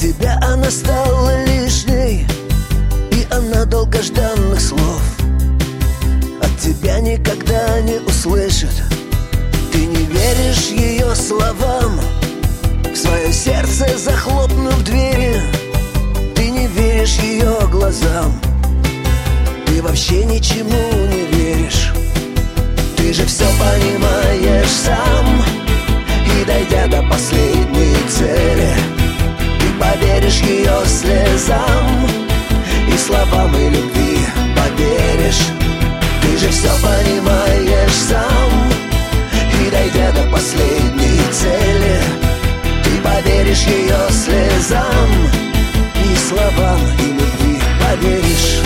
тебя она стала лишней, и она долгожданных слов от тебя никогда не услышит. Ты не веришь ее словам, в свое сердце захлопнув двери. Ты не веришь ее глазам, ты вообще ничему не веришь. Ты же все понимаешь сам, и дойдя до последней цели, ты поверишь ее слезам и словам и любви поверишь. Ты же все понимаешь сам, и дойдя до последней цели, ты поверишь ее слезам и словам и любви поверишь.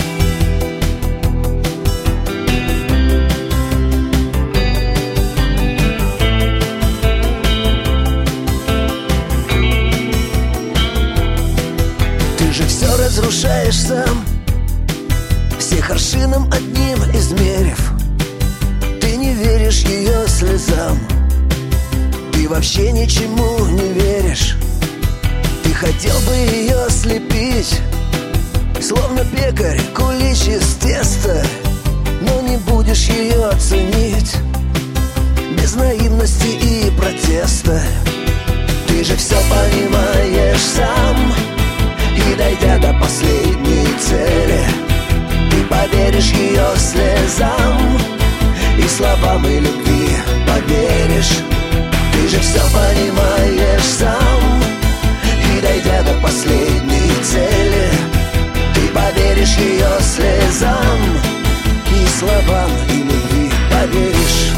Ты же все разрушаешь сам, всех аршином одним измерив. Ты не веришь ее слезам, ты вообще ничему не веришь. Ты хотел бы ее слепить, словно пекарь кулич из теста, но не будешь ее ценить без наивности и протеста. Ты же все понимаешь сам, и дойдя до последней цели, ты поверишь ее слезам и словам и любви поверишь. Ты же все понимаешь сам, и дойдя до последней цели, ты поверишь ее слезам и словам и любви поверишь.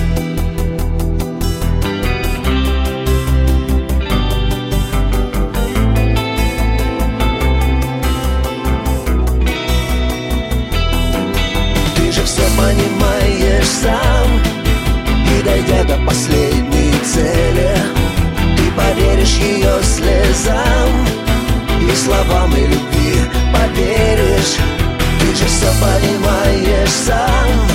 Понимаешь сам, и дойдя до последней цели, ты поверишь ее слезам и словам и любви поверишь. Ты же все понимаешь сам,